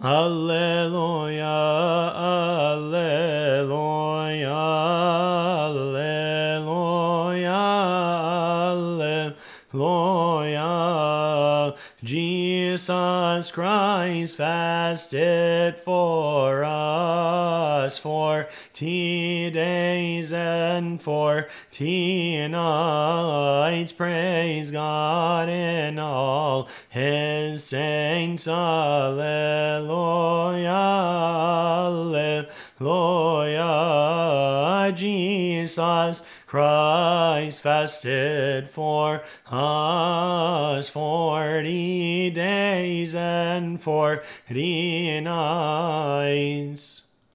Alleluia, alleluia, alleluia, alleluia. Jesus Christ fasted for us 40 days and 40 nights. Praise God in all his saints. Alleluia, alleluia. Jesus Christ fasted for us 40 days and 40 nights.